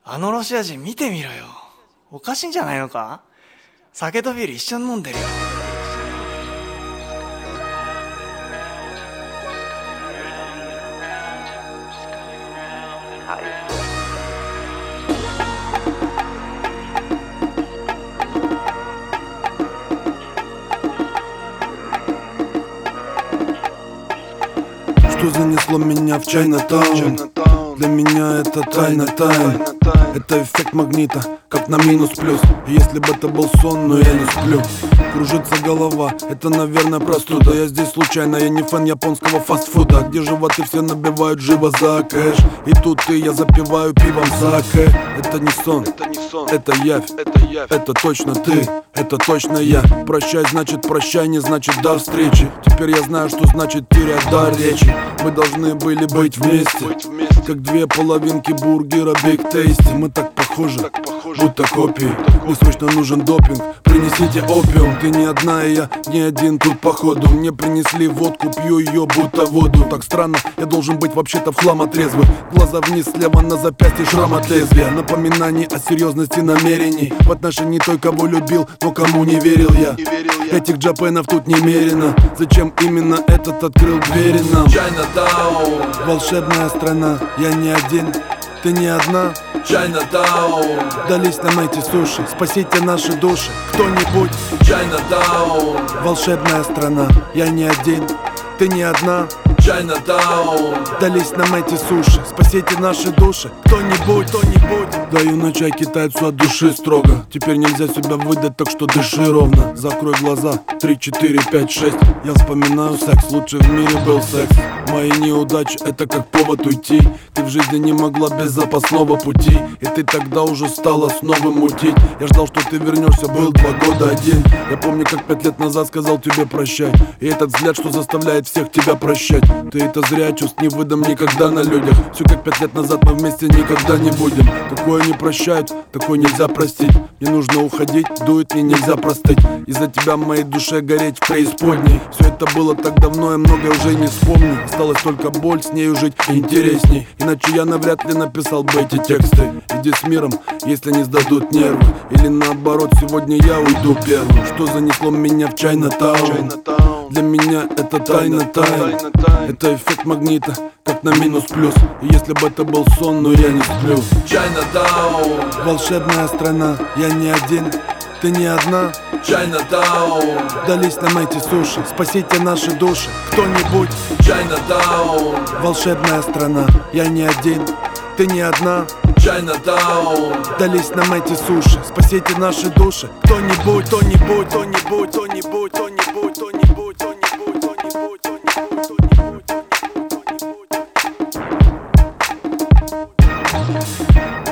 あのロシア人見てみろよ。おかしいんじゃないのか？酒とビール一緒に飲んでるよ。 Что занесло меня в Чайнатаун? Для меня это тайна тайн. Это эффект магнита, как на минус плюс. И если бы это был сон, но я не сплю. Кружится голова, это, наверное, простуда. Я здесь случайно, я не фэн японского фастфуда, где животы все набивают живо за кэш. И тут я запиваю пивом саке. Это не сон, это явь, это точно ты, это точно я. Прощай, значит прощай, не значит до встречи. Теперь я знаю, что значит терять дар речи. Мы должны были быть вместе, как две половинки бургера Big Tasty. Мы так похожи, будто копии. Мне срочно нужен допинг, принесите опиум. Ты не одна, и я не один тут походу. Мне принесли водку, пью ее будто воду. Так странно, я должен быть вообще-то в хлам отрезвый. Глаза вниз, слева на запястье шрам от лезвия. Напоминание о серьезности намерений в отношении той, кого любил, но кому не верил я. Этих джапенов тут немерено. Зачем именно этот открыл двери нам? Чайнатаун, волшебная страна, я не один, ты не одна. Чайнатаун, дались нам эти суши, спасите наши души, кто-нибудь. Чайнатаун, волшебная страна, я не один, ты не одна. Чайнатаун, дались нам эти суши, спасите наши души, кто-нибудь, кто-нибудь. Даю на чай китайцу от души строго. Теперь нельзя себя выдать, так что дыши ровно. Закрой глаза, 3, 4, 5, 6. Я вспоминаю секс, лучший в мире был секс. Мои неудачи, это как повод уйти. Ты в жизни не могла без запасного пути, и ты тогда уже стала снова мутить. Я ждал, что ты вернешься, был 2 года один. Я помню, как 5 лет назад сказал тебе прощай. И этот взгляд, что заставляет всех тебя прощать. Ты это зря, чувств не выдам никогда на людях. Все как 5 лет назад, мы вместе никогда не будем. Такое не прощают, такое нельзя простить. Мне нужно уходить, дует, мне нельзя простыть. Из-за тебя моей душе гореть в преисподней. Все это было так давно, я многое уже не вспомню. Осталась только боль, с нею жить интересней. Иначе я навряд ли написал бы эти тексты. Иди с миром, если не сдадут нервы. Или наоборот, сегодня я уйду первым. Что занесло меня в Чайнатаун? Для меня это тайна тайн. Это эффект магнита, как на минус плюс. И если бы это был сон, но я не сплю. Чайнатаун, волшебная страна, я не один, ты не одна. Чайнатаун, дались нам эти суши, спасите наши души, кто-нибудь. Чайнатаун, волшебная страна, я не один, ты не одна. Чайнатаун, дались нам эти суши, спасите наши души, кто-нибудь, кто-нибудь, кто-нибудь, кто-нибудь, кто-нибудь, кто-нибудь, кто-нибудь, кто-нибудь, кто-нибудь, кто-нибудь, кто-нибудь.